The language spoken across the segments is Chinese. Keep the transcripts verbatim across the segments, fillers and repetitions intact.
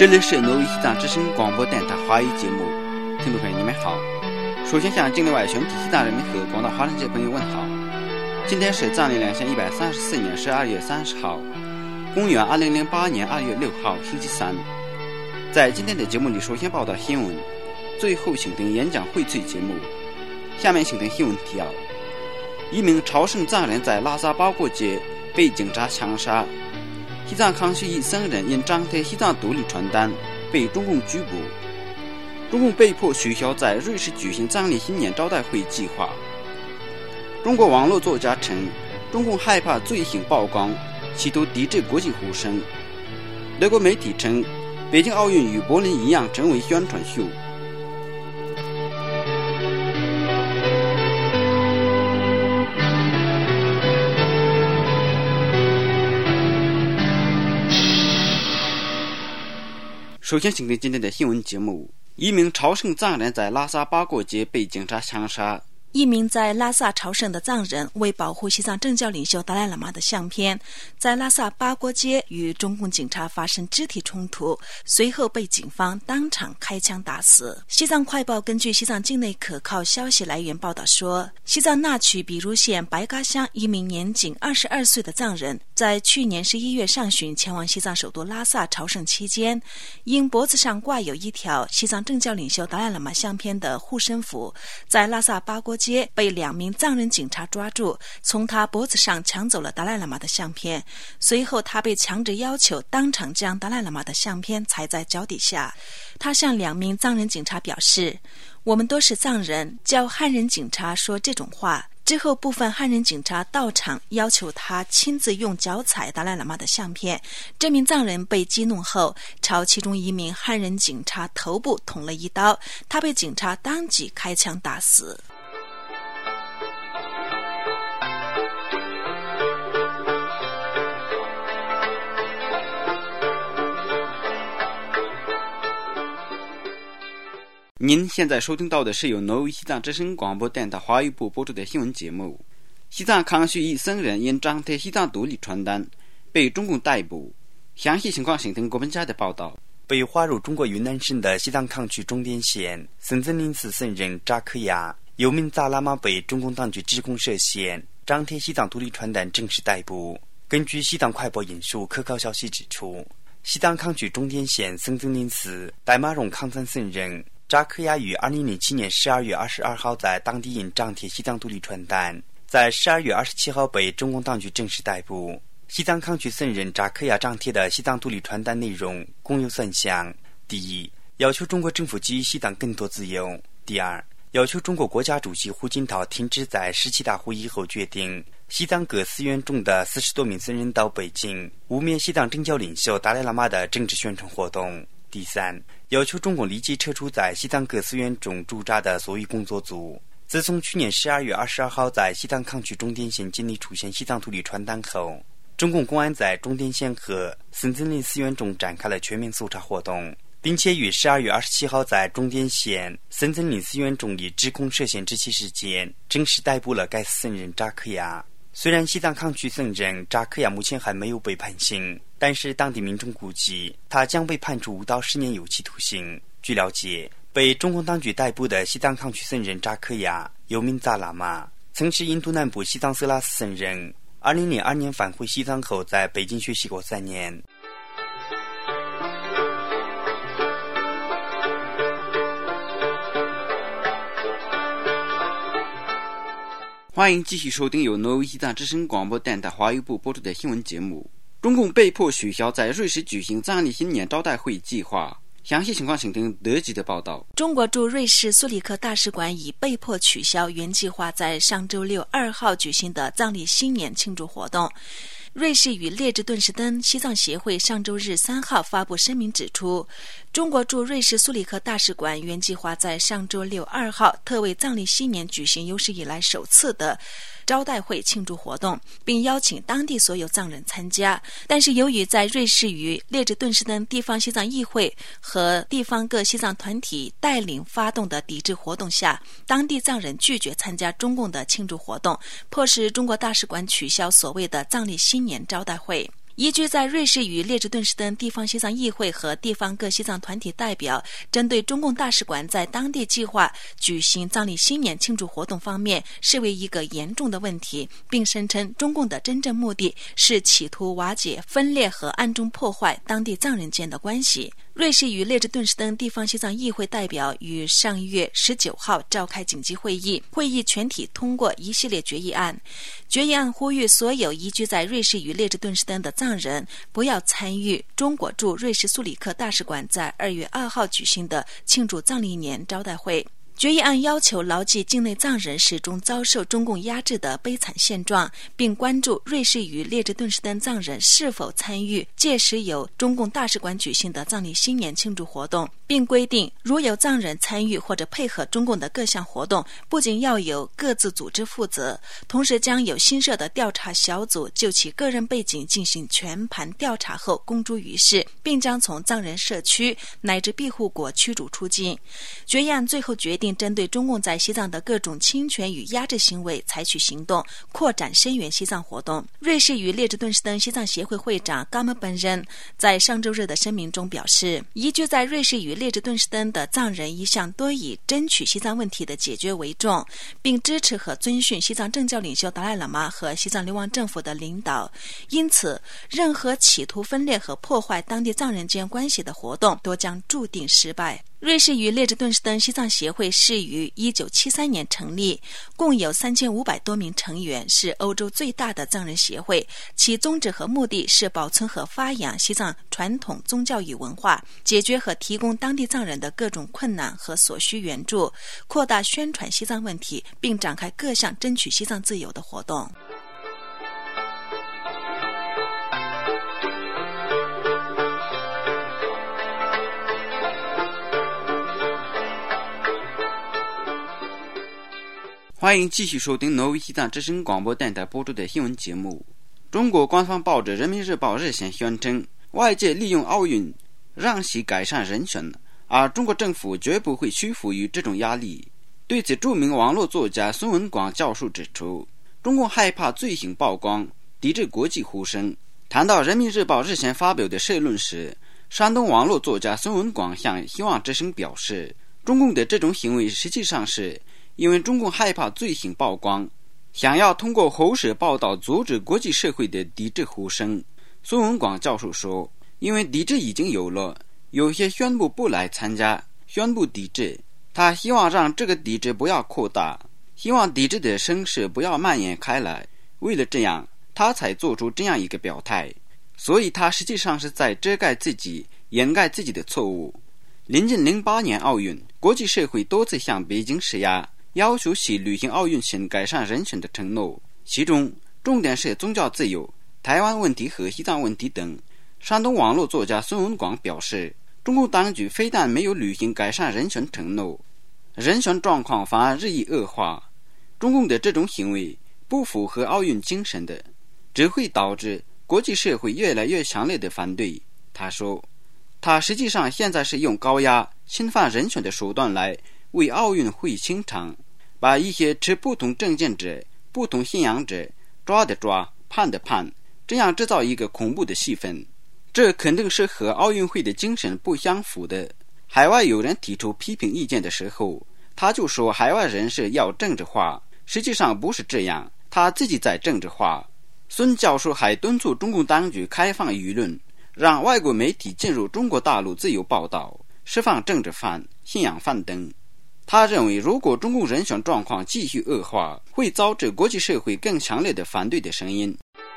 这里是挪威西藏之声广播电台华语节目，听众朋友你们好。首先向境内外全体西藏人民和广大华人界朋友问好。今天是藏历两千一百三十四年十二月三十号，公元二零零八年二月六号星期三。在今天的节目里，首先报道新闻，最后请听演讲荟萃节目。下面请听新闻提要：一名朝圣藏人在拉萨八过节被警察枪杀。西藏康熙一僧人因张贴西藏独立传单被中共拘捕。中共被迫取消在瑞士举行藏历新年招待会计划。中国网络作家称，中共害怕罪行曝光，企图抵制国际呼声。德国媒体称，北京奥运与柏林一样成为宣传秀。首先请听今天的新闻节目。一名朝圣藏人在拉萨八过节被警察枪杀。 一名在拉萨朝圣的藏人为保护西藏政教领袖达赖喇嘛的相片，在拉萨八过街与中共警察发生肢体冲突，随后被警方当场开枪打死。西藏快报根据西藏境内可靠消息来源报道说，西藏那曲比如县白嘎乡一名年仅二十二岁的藏人，在去年十一月上旬前往西藏首都拉萨朝圣期间，因脖子上挂有一条西藏政教领袖达赖喇嘛相片的护身符，在拉萨八过街被两名藏人警察抓住，从他脖子上抢走了达赖喇嘛的相片。随后他被强制要求当场将达赖喇嘛的相片踩在脚底下。他向两名藏人警察表示，我们都是藏人，叫汉人警察说这种话。之后部分汉人警察到场要求他亲自用脚踩达赖喇嘛的相片。这名藏人被激怒后，朝其中一名汉人警察头部捅了一刀，他被警察当即开枪打死。 您现在收听到的是由挪威西藏之声广播电台华语部播出的新闻节目。西藏康熙一僧人因张贴西藏独立传单被中共逮捕。详细情况请听国本家的报道。 被划入中国云南省的西藏康区中甸县森增林寺僧人扎克亚，有名扎喇嘛被中共当局指控涉嫌张贴西藏独立传单，正式逮捕。根据西藏快报引述可靠消息指出，西藏康区中甸县森增林寺代玛荣康赞僧人扎克亚于二零零七年十二月二十二号在当地因张贴西藏独立传单，在十二月二十七号被中共当局正式逮捕。西藏康区僧人扎克亚张贴的西藏独立传单内容共有三项：第一，要求中国政府给予西藏更多自由；第二，要求中国国家主席胡锦涛停止在十七大会议后决定西藏各寺院中的四十多名僧人到北京污蔑西藏政教领袖达赖喇嘛的政治宣传活动；第三，要求中共立即撤出在西藏各寺院中驻扎的所有工作组。自从去年十二月二十二号在西藏康区中甸县境内出现西藏独立传单后，中共公安在中甸县和森增林寺院中展开了全面搜查活动，并且于十二月二十七号在中甸县森增林寺院中以指控涉嫌这起事件正式逮捕了该僧人扎克亚。虽然西藏康区僧人扎克亚目前还没有被判刑，但是当地民众估计他将被判处五到十年有期徒刑。据了解，被中共当局逮捕的西藏康区僧人扎克亚有名扎喇嘛，曾是印度南部西藏色拉寺僧人。二零零二年返回西藏后，在北京学习过三年。 欢迎继续收听由挪威西藏之声广播电台华语部播出的新闻节目。中共被迫取消在瑞士举行藏历新年招待会计划。详细情况请听德籍的报道。 中国驻瑞士苏里克大使馆已被迫取消原计划在上周六二号举行的藏历新年庆祝活动。瑞士与列支敦士登西藏协会上周日三号发布声明指出，中国驻瑞士苏里克大使馆原计划在上周六二号特为藏历新年举行有史以来首次的招待会庆祝活动，并邀请当地所有藏人参加。但是由于在瑞士与列支敦士登地方西藏议会和地方各西藏团体带领发动的抵制活动下，当地藏人拒绝参加中共的庆祝活动，迫使中国大使馆取消所谓的藏历新年招待会。 移居在瑞士与列支敦士登地方西藏议会和地方各西藏团体代表针对中共大使馆在当地计划举行藏历新年庆祝活动方面视为一个严重的问题，并声称中共的真正目的是企图瓦解、分裂和暗中破坏当地藏人间的关系。瑞士与列支敦士登地方西藏议会代表于上月十九号召开紧急会议，会议全体通过一系列决议案。决议案呼吁所有移居在瑞士与列支敦士登的藏人不要参与中国驻瑞士苏里克大使馆在二月二号举行的庆祝藏历年招待会。决议案要求牢记境内藏人始终遭受中共压制的悲惨现状，并关注瑞士与列支敦士登藏人是否参与届时由中共大使馆举行的藏历新年庆祝活动，并规定如有藏人参与或者配合中共的各项活动，不仅要由各自组织负责，同时将有新设的调查小组就其个人背景进行全盘调查后公诸于世，并将从藏人社区乃至庇护国驱逐出境。决议案最后决定针对中共在西藏的各种侵权与压制行为采取行动，扩展声援西藏活动。瑞士与列支敦士登西藏协会会长嘎姆本人在上周日的声明中表示，移居在瑞士与列支敦士登的藏人一向多以争取西藏问题的解决为重，并支持和遵循西藏政教领袖达赖喇嘛和西藏流亡政府的领导，因此任何企图分裂和破坏当地藏人间关系的活动都将注定失败。瑞士与列支敦士登西藏协会是于一九七三年成立，共有三千五百多名成员，是欧洲最大的藏人协会。其宗旨和目的是保存和发扬西藏传统宗教与文化，解决和提供当地藏人的各种困难和所需援助，扩大宣传西藏问题，并展开各项争取西藏自由的活动。 欢迎继续收听挪威西藏之声广播电台播出的新闻节目。中国官方报纸《人民日报》日前宣称，外界利用奥运让其改善人权，而中国政府绝不会屈服于这种压力。对此，著名网络作家孙文广教授指出，中共害怕罪行曝光，抵制国际呼声。谈到《人民日报》日前发表的社论时，山东网络作家孙文广向希望之声表示，中共的这种行为实际上是因为中共害怕罪行曝光，想要通过喉舌报道阻止国际社会的抵制呼声。孙文广教授说，因为抵制已经有了，有些宣布不来参加，宣布抵制，他希望让这个抵制不要扩大，希望抵制的声势不要蔓延开来，为了这样他才做出这样一个表态，所以他实际上是在遮盖自己，掩盖自己的错误。临近零八年奥运，国际社会多次向北京施压，要求其履行奥运前改善人权的承诺，其中重点是宗教自由、台湾问题和西藏问题等。山东网络作家孙文广表示，中共当局非但没有履行改善人权承诺，人权状况反而日益恶化。中共的这种行为不符合奥运精神的，只会导致国际社会越来越强烈的反对。他说，他实际上现在是用高压、侵犯人权的手段来为奥运会清场，把一些持不同政见者、不同信仰者抓的抓、判的判，这样制造一个恐怖的气氛，这肯定是和奥运会的精神不相符的。海外有人提出批评意见的时候，他就说海外人士要政治化，实际上不是这样，他自己在政治化。孙教授还敦促中共当局开放舆论，让外国媒体进入中国大陆自由报道，释放政治犯、信仰犯等。他认为，如果中共人权状况继续恶化，会招致国际社会更强烈的反对的声音。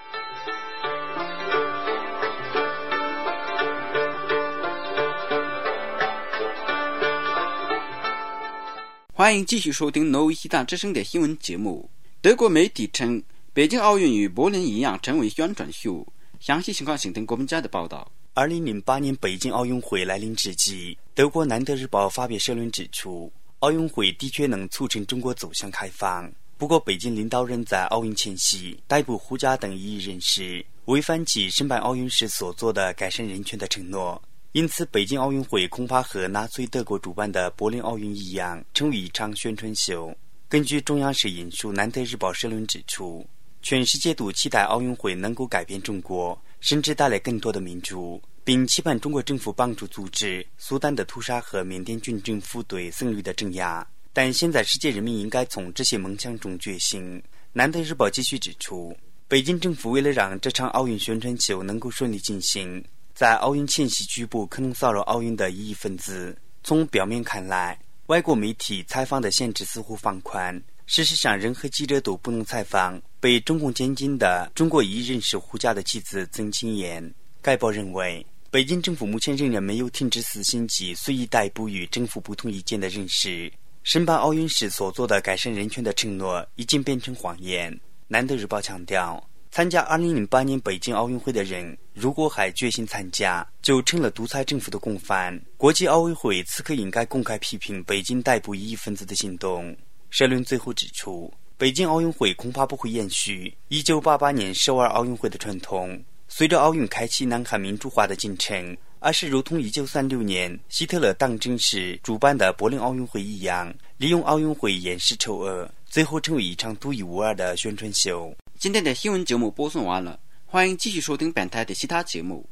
欢迎继续收听挪威西藏之声的新闻节目。德国媒体称，北京奥运与柏林一样成为宣传秀。详细情况请听国民家的报道。 二零零八年北京奥运会来临之际，德国南德日报发表社论指出，奥运会的确能促成中国走向开放，不过北京领导人在奥运前夕逮捕胡佳等异议人士，违反其申办奥运时所做的改善人权的承诺，因此北京奥运会恐怕和纳粹德国主办的柏林奥运一样，成为一场宣传秀。根据中央社引述南德日报社论指出，全世界都期待奥运会能够改变中国， 甚至带来更多的民主，并期盼中国政府帮助阻止苏丹的屠杀和缅甸军政府对僧侣的镇压。但现在世界人民应该从这些梦想中觉醒。南德日报继续指出，北京政府为了让这场奥运宣传秀能够顺利进行，在奥运前夕拘捕可能骚扰奥运的异议分子。从表面看来，外国媒体采访的限制似乎放宽，事实上任何记者都不能采访被中共监禁的中国裔人士胡家的妻子曾庆妍。该报认为，北京政府目前仍然没有停止死刑及随意逮捕与政府不同意见的人士。申办奥运时所做的改善人权的承诺已经变成谎言。南德日报强调，参加二零零八年北京奥运会的人如果还决心参加，就成了独裁政府的共犯。国际奥委会此刻应该公开批评北京逮捕异议分子的行动。社论最后指出，北京奥运会恐怕不会延续一九八八年首尔奥运会的传统，随着奥运开启南韩民主化的进程，而是如同一九三六年希特勒当政时主办的柏林奥运会一样，利用奥运会掩饰丑恶，最后成为一场独一无二的宣传秀。 今天的新闻节目播送完了，欢迎继续收听本台的其他节目。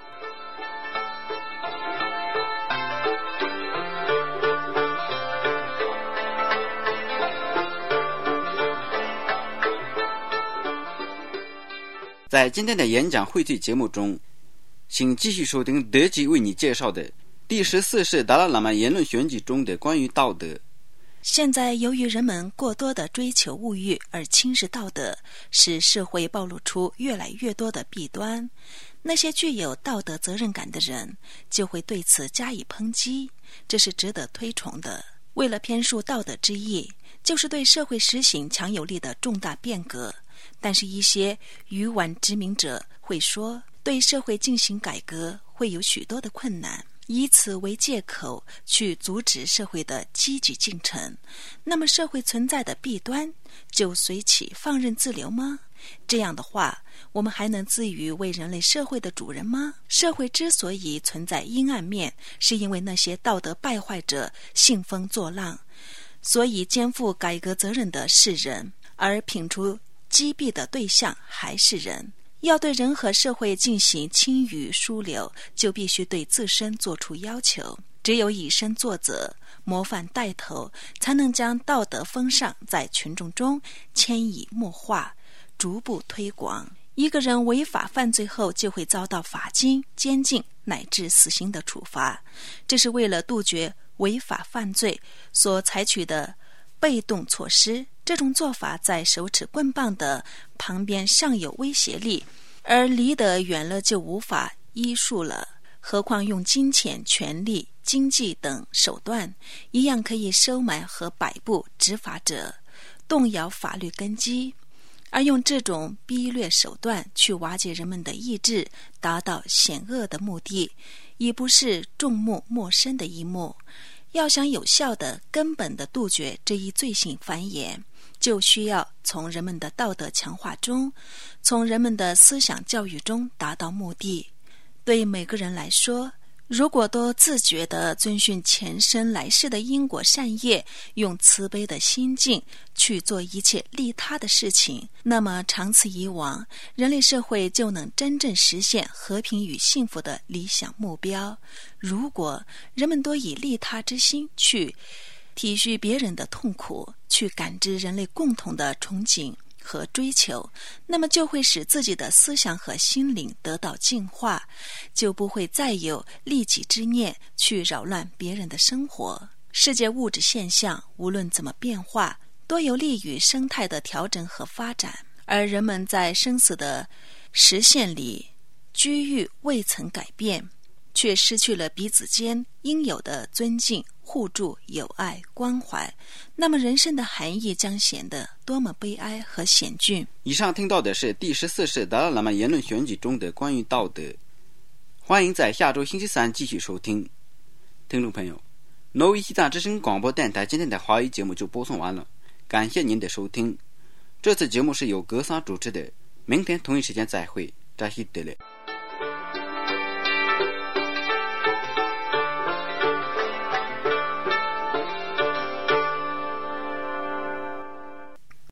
在今天的演讲荟萃节目中，请继续收听德吉为你介绍的第十四世达赖喇嘛言论选举中的关于道德。 现在由于人们过多的追求物欲而轻视道德，使社会暴露出越来越多的弊端。那些具有道德责任感的人就会对此加以抨击，这是值得推崇的。为了偏述道德之意，就是对社会实行强有力的重大变革。但是一些愚顽之名者会说，对社会进行改革会有许多的困难，以此为借口去阻止社会的积极进程。那么社会存在的弊端就随其放任自流吗？这样的话，我们还能自诩为人类社会的主人吗？社会之所以存在阴暗面，是因为那些道德败坏者兴风作浪，所以肩负改革责任的是人，而摒除击毙的对象还是人。要对人和社会进行清淤疏流，就必须对自身做出要求。只有以身作则，模范带头，才能将道德风尚在群众中潜移默化，逐步推广。一个人违法犯罪后，就会遭到罚金、监禁乃至死刑的处罚，这是为了杜绝违法犯罪所采取的被动措施。这种做法在手持棍棒的旁边尚有威胁力，而离得远了就无法依束了。何况用金钱、权力、经济等手段，一样可以收买和摆布执法者，动摇法律根基。而用这种逼掠手段去瓦解人们的意志，达到险恶的目的，已不是众目陌生的一幕。要想有效的、根本的杜绝这一罪行繁衍，就需要从人们的道德强化中，从人们的思想教育中达到目的。对每个人来说，如果都自觉地遵循前生来世的因果善业，用慈悲的心境去做一切利他的事情，那么长此以往，人类社会就能真正实现和平与幸福的理想目标。如果人们多以利他之心去体恤别人的痛苦，去感知人类共同的憧憬和追求，那么就会使自己的思想和心灵得到净化，就不会再有利己之念去扰乱别人的生活。世界物质现象无论怎么变化，多有利于生态的调整和发展，而人们在生死的实现里居遇未曾改变，却失去了彼此间应有的尊敬、互助、友爱、关怀，那么人生的含义将显得多么悲哀和险峻。 以上听到的是第十四世达赖喇嘛言论选举中的关于道德。欢迎在下周星期三继续收听。听众朋友，挪威西藏之声广播电台今天的华语节目就播送完了，感谢您的收听。这次节目是由格桑主持的，明天同一时间再会，扎西德勒。